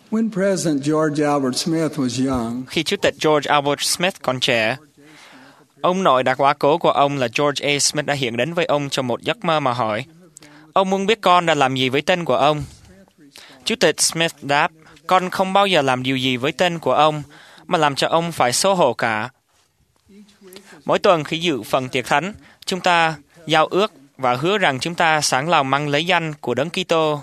When President George Albert Smith was young, Khi Chủ tịch George Albert Smith còn trẻ, ông nội đã quá cố của ông là George A. Smith đã hiện đến với ông trong một giấc mơ mà hỏi, ông muốn biết con đã làm gì với tên của ông. Chủ tịch Smith đáp, con không bao giờ làm điều gì với tên của ông, mà làm cho ông phải xấu hổ cả. Mỗi tuần khi dự phần tiệc thánh, chúng ta giao ước và hứa rằng chúng ta sẵn lòng mang lấy danh của Đấng Kitô,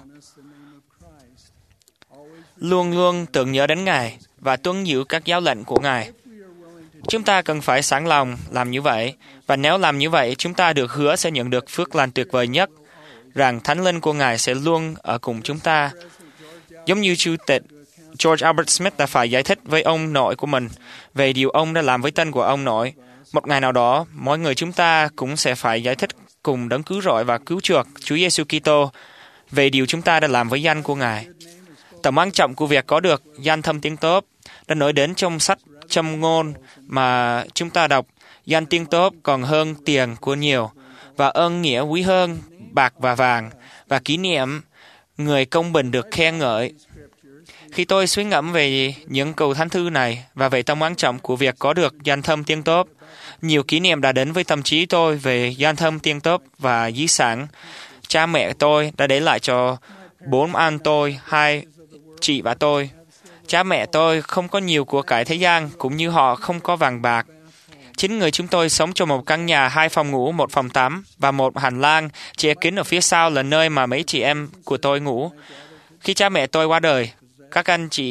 luôn luôn tưởng nhớ đến Ngài và tuân giữ các giáo lệnh của Ngài. Chúng ta cần phải sẵn lòng làm như vậy, và nếu làm như vậy, chúng ta được hứa sẽ nhận được phước lành tuyệt vời nhất, rằng Thánh Linh của Ngài sẽ luôn ở cùng chúng ta. Giống như Chủ tịch George Albert Smith đã phải giải thích với ông nội của mình về điều ông đã làm với tên của ông nội. Một ngày nào đó, mỗi người chúng ta cũng sẽ phải giải thích cùng Đấng Cứu Rỗi và Cứu Chuộc Chúa Giêsu Kitô về điều chúng ta đã làm với danh của Ngài. Tầm quan trọng của việc có được danh thâm tiếng tốt đã nói đến trong sách Châm ngôn mà chúng ta đọc, danh tiếng tốt còn hơn tiền của nhiều, và ơn nghĩa quý hơn bạc và vàng, và kỷ niệm người công bình được khen ngợi. Khi tôi suy ngẫm về những câu thánh thư này và về tầm quan trọng của việc có được danh thâm tiếng tốt, nhiều kỷ niệm đã đến với tâm trí tôi về danh thâm tiếng tốt và di sản cha mẹ tôi đã để lại cho 4 anh tôi, 2 chị và tôi. Cha mẹ tôi không có nhiều của cải thế gian, cũng như họ không có vàng bạc. 9 người chúng tôi sống trong một căn nhà 2 phòng ngủ, 1 phòng tắm và một hành lang che kín ở phía sau là nơi mà mấy chị em của tôi ngủ. Khi cha mẹ tôi qua đời, các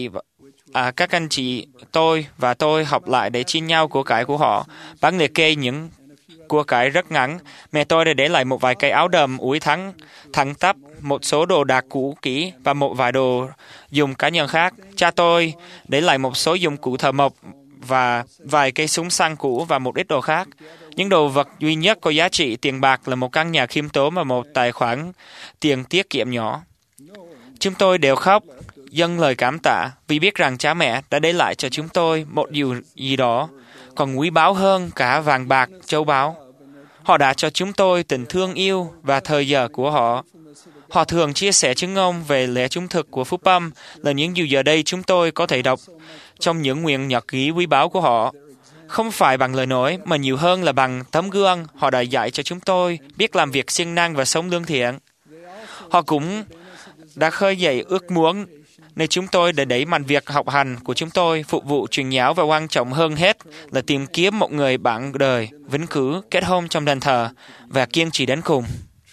anh chị tôi và tôi học lại để chia nhau của cải của họ. Bảng liệt kê những của cải rất ngắn. Mẹ tôi đã để lại một vài cây áo đầm úi thẳng tắp, một số đồ đạc cũ kỹ và một vài đồ dùng cá nhân khác. Cha tôi để lại một số dụng cụ thợ mộc và vài cây súng săn cũ và một ít đồ khác. Những đồ vật duy nhất có giá trị tiền bạc là một căn nhà khiêm tốn và một tài khoản tiền tiết kiệm nhỏ. Chúng tôi đều khóc, dâng lời cảm tạ vì biết rằng cha mẹ đã để lại cho chúng tôi một điều gì đó còn quý báu hơn cả vàng bạc, châu báu. Họ đã cho chúng tôi tình thương yêu và thời giờ của họ. Họ thường chia sẻ chứng ngôn về lẽ trung thực của phúc âm là những điều giờ đây chúng tôi có thể đọc trong những nguyện nhật ký quý báu của họ. Không phải bằng lời nói, mà nhiều hơn là bằng tấm gương. Họ đã dạy cho chúng tôi biết làm việc siêng năng và sống lương thiện. Họ cũng đã khơi dậy ước muốn nên chúng tôi đã đẩy mạnh việc học hành của chúng tôi, phục vụ truyền giáo, và quan trọng hơn hết là tìm kiếm một người bạn đời, vĩnh cửu, kết hôn trong đền thờ và kiên trì đến cùng.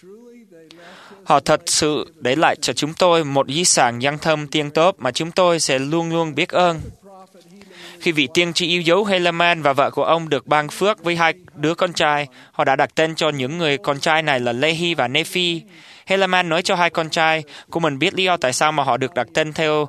Họ thật sự để lại cho chúng tôi một di sản danh thâm tiếng tốt mà chúng tôi sẽ luôn luôn biết ơn. Khi vị tiên tri yêu dấu Helaman và vợ của ông được ban phước với 2 đứa con trai, họ đã đặt tên cho những người con trai này là Lehi và Nephi. Helaman nói cho 2 con trai của mình biết lý do tại sao mà họ được đặt tên theo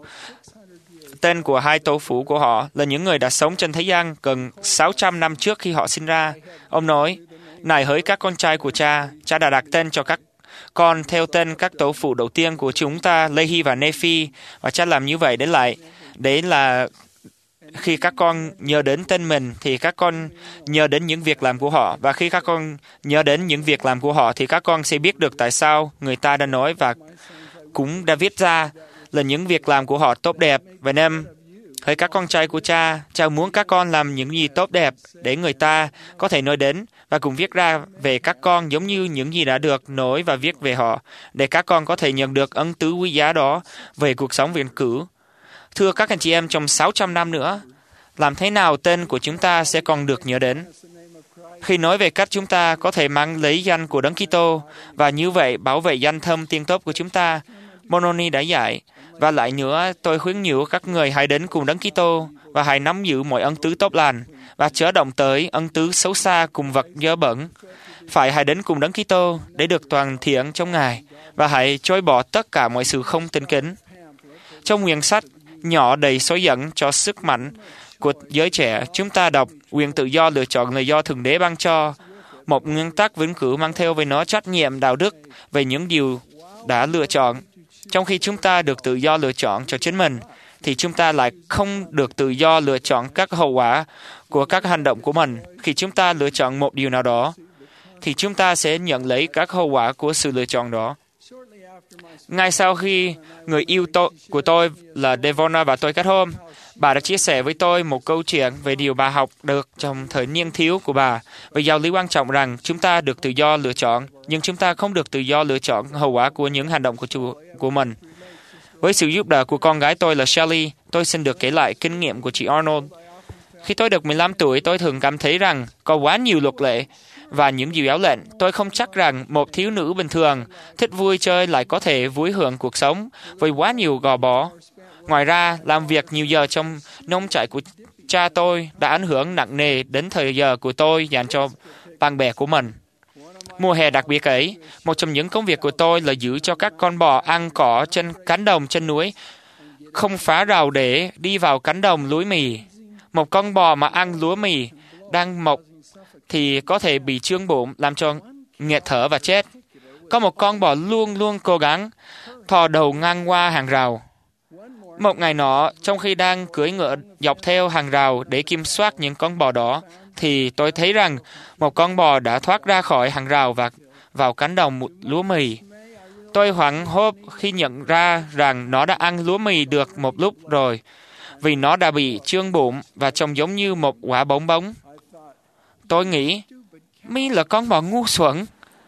tên của 2 tổ phụ của họ là những người đã sống trên thế gian gần 600 năm trước khi họ sinh ra. Ông nói, này hỡi các con trai của cha đã đặt tên cho các con theo tên các tổ phụ đầu tiên của chúng ta, Lehi và Nephi, và cha làm như vậy để là khi các con nhớ đến tên mình thì các con nhớ đến những việc làm của họ, và khi các con nhớ đến những việc làm của họ thì các con sẽ biết được tại sao người ta đã nói và cũng đã viết ra là những việc làm của họ tốt đẹp. Vậy nên, hỡi các con trai của cha muốn các con làm những gì tốt đẹp để người ta có thể nói đến và cùng viết ra về các con giống như những gì đã được nói và viết về họ, để các con có thể nhận được ân tứ quý giá đó về cuộc sống vĩnh cửu. Thưa các anh chị em, trong 600 năm nữa, làm thế nào tên của chúng ta sẽ còn được nhớ đến? Khi nói về cách chúng ta có thể mang lấy danh của Đấng Kitô và như vậy bảo vệ danh thâm tiếng tốt của chúng ta, Moroni đã dạy. Và lại nữa, tôi khuyến nhủ các người hãy đến cùng Đấng Kitô và hãy nắm giữ mọi ân tứ tốt lành và chớ động tới ân tứ xấu xa cùng vật dơ bẩn. Hãy đến cùng Đấng Kitô để được toàn thiện trong Ngài và hãy chối bỏ tất cả mọi sự không tín kính. Trong nguyên sách nhỏ đầy xói dẫn cho sức mạnh của giới trẻ, chúng ta đọc quyền tự do lựa chọn là do Thượng Đế ban cho, một nguyên tắc vĩnh cửu mang theo về nó trách nhiệm đạo đức về những điều đã lựa chọn. Trong khi chúng ta được tự do lựa chọn cho chính mình, thì chúng ta lại không được tự do lựa chọn các hậu quả của các hành động của mình. Khi chúng ta lựa chọn một điều nào đó, thì chúng ta sẽ nhận lấy các hậu quả của sự lựa chọn đó. Ngay sau khi người yêu của tôi là Devona và tôi kết hôn, bà đã chia sẻ với tôi một câu chuyện về điều bà học được trong thời niên thiếu của bà, về giáo lý quan trọng rằng chúng ta được tự do lựa chọn, nhưng chúng ta không được tự do lựa chọn hậu quả của những hành động của mình. Với sự giúp đỡ của con gái tôi là Shelley, tôi xin được kể lại kinh nghiệm của chị Arnold. Khi tôi được 15 tuổi, tôi thường cảm thấy rằng có quá nhiều luật lệ và những điều giáo lệnh. Tôi không chắc rằng một thiếu nữ bình thường thích vui chơi lại có thể vui hưởng cuộc sống với quá nhiều gò bó. Ngoài ra, làm việc nhiều giờ trong nông trại của cha tôi đã ảnh hưởng nặng nề đến thời giờ của tôi dành cho bạn bè của mình. Mùa hè đặc biệt ấy, một trong những công việc của tôi là giữ cho các con bò ăn cỏ trên cánh đồng trên núi, không phá rào để đi vào cánh đồng lúa mì. Một con bò mà ăn lúa mì đang mọc thì có thể bị trương bụng, làm cho nghẹt thở và chết. Có một con bò luôn luôn cố gắng thò đầu ngang qua hàng rào. Một ngày nọ, trong khi đang cưỡi ngựa dọc theo hàng rào để kiểm soát những con bò đó, thì tôi thấy rằng một con bò đã thoát ra khỏi hàng rào và vào cánh đồng lúa mì. Tôi hoảng hốt khi nhận ra rằng nó đã ăn lúa mì được một lúc rồi, vì nó đã bị trương bụng và trông giống như một quả bống bóng. Tôi nghĩ, mi là con bò ngu xuẩn.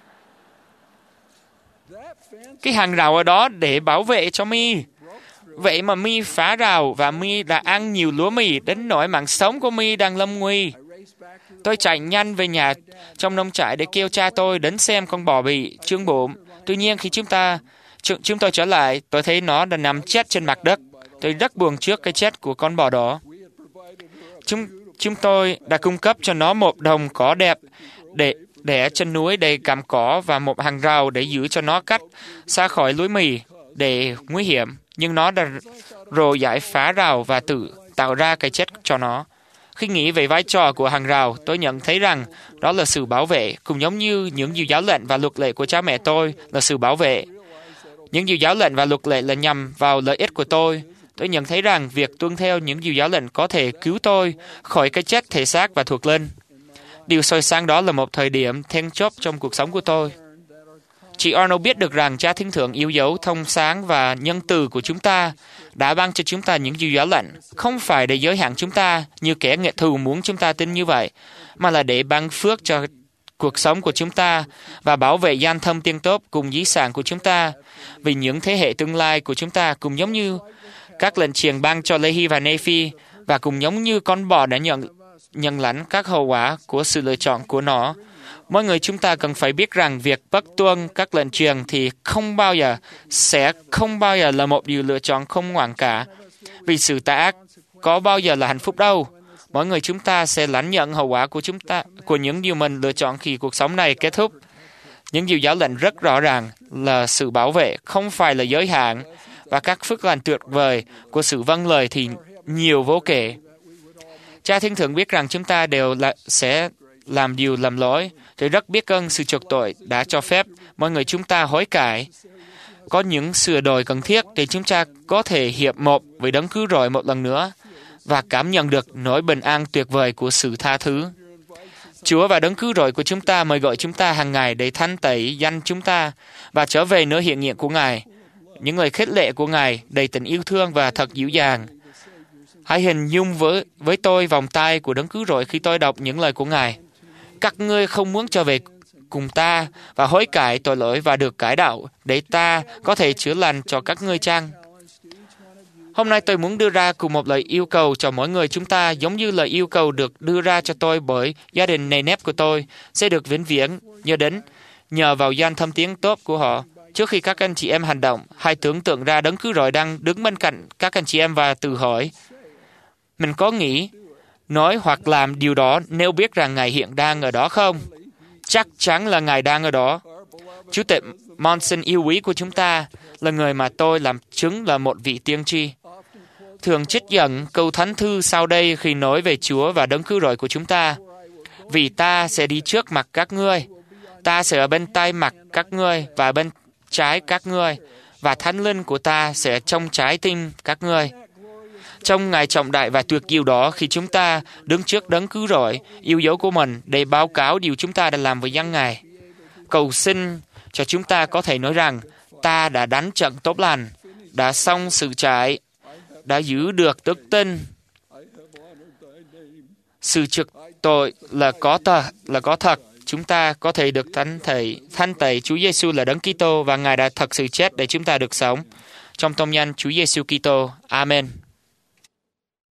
Cái hàng rào ở đó để bảo vệ cho mi. Vậy mà mi phá rào và mi đã ăn nhiều lúa mì đến nỗi mạng sống của mi đang lâm nguy. Tôi chạy nhanh về nhà trong nông trại để kêu cha tôi đến xem con bò bị trương bụng. Tuy nhiên khi chúng tôi trở lại, tôi thấy nó đã nằm chết trên mặt đất. Tôi rất buồn trước cái chết của con bò đó. Chúng tôi đã cung cấp cho nó một đồng cỏ đẹp để trên núi đầy cạm cỏ và một hàng rào để giữ cho nó cách xa khỏi lúa mì để nguy hiểm. Nhưng nó đã rồi giải phá rào và tự tạo ra cái chết cho nó. Khi nghĩ về vai trò của hàng rào, tôi nhận thấy rằng đó là sự bảo vệ, cũng giống như những điều giáo lệnh và luật lệ của cha mẹ tôi là sự bảo vệ. Những điều giáo lệnh và luật lệ là nhằm vào lợi ích của tôi. Tôi nhận thấy rằng việc tuân theo những điều giáo lệnh có thể cứu tôi khỏi cái chết thể xác và thuộc linh. Điều soi sáng đó là một thời điểm then chốt trong cuộc sống của tôi. Chị Arnold biết được rằng Cha Thiên Thượng yêu dấu, thông sáng và nhân từ của chúng ta đã ban cho chúng ta những điều giáo lệnh, không phải để giới hạn chúng ta như kẻ nghịch thù muốn chúng ta tin như vậy, mà là để ban phước cho cuộc sống của chúng ta và bảo vệ danh thâm tiên tốt cùng di sản của chúng ta vì những thế hệ tương lai của chúng ta, cũng giống như các lệnh truyền ban cho Lê-hi và Nê-phi, và cũng giống như con bò đã nhận lãnh các hậu quả của sự lựa chọn của nó. Mỗi người chúng ta cần phải biết rằng việc bất tuân các lệnh truyền thì sẽ không bao giờ là một điều lựa chọn không ngoan cả. Vì sự tà ác có bao giờ là hạnh phúc đâu. Mỗi người chúng ta sẽ lãnh nhận hậu quả của những điều mình lựa chọn khi cuộc sống này kết thúc. Những điều giáo lệnh rất rõ ràng là sự bảo vệ, không phải là giới hạn, và các phước lành tuyệt vời của sự vâng lời thì nhiều vô kể. Cha Thiên Thượng biết rằng chúng ta đều sẽ làm điều lầm lỗi. Tôi rất biết ơn sự chuộc tội đã cho phép mọi người chúng ta hối cải. Có những sửa đổi cần thiết để chúng ta có thể hiệp một với Đấng Cứu Rỗi một lần nữa và cảm nhận được nỗi bình an tuyệt vời của sự tha thứ. Chúa và Đấng Cứu Rỗi của chúng ta mời gọi chúng ta hàng ngày để thanh tẩy danh chúng ta và trở về nơi hiện diện của Ngài. Những lời khích lệ của Ngài đầy tình yêu thương và thật dịu dàng. Hãy hình dung với tôi vòng tay của Đấng Cứu Rỗi khi tôi đọc những lời của Ngài. Các ngươi không muốn trở về cùng ta và hối cải tội lỗi và được cải đạo để ta có thể chữa lành cho các ngươi chăng? Hôm nay tôi muốn đưa ra cùng một lời yêu cầu cho mỗi người chúng ta, giống như lời yêu cầu được đưa ra cho tôi bởi gia đình nề nếp của tôi, sẽ được vĩnh viễn nhờ vào danh thâm tiếng tốt của họ. Trước khi các anh chị em hành động, hãy tưởng tượng ra Đấng Cứu Rỗi đang đứng bên cạnh các anh chị em và tự hỏi, mình có nghĩ, nói hoặc làm điều đó nếu biết rằng Ngài hiện đang ở đó không? Chắc chắn là Ngài đang ở đó. Chủ tịch Monson yêu quý của chúng ta là người mà tôi làm chứng là một vị tiên tri. Thường trích dẫn câu thánh thư sau đây khi nói về Chúa và Đấng Cứu Rỗi của chúng ta. Vì ta sẽ đi trước mặt các ngươi, ta sẽ ở bên tay mặt các ngươi và bên trái các ngươi, và Thánh Linh của ta sẽ trong trái tim các ngươi. Trong ngày trọng đại và tuyệt diệu đó, khi chúng ta đứng trước Đấng Cứu Rỗi yêu dấu của mình để báo cáo điều chúng ta đã làm với dân Ngài, cầu xin cho chúng ta có thể nói rằng ta đã đánh trận tốt lành, đã xong sự chạy, đã giữ được đức tin. Sự trượt tội là có thật. Chúng ta có thể được thanh tẩy. Chúa Giêsu là Đấng Kitô và Ngài đã thật sự chết để chúng ta được sống. Trong tông danh Chúa Giêsu Kitô. Amen.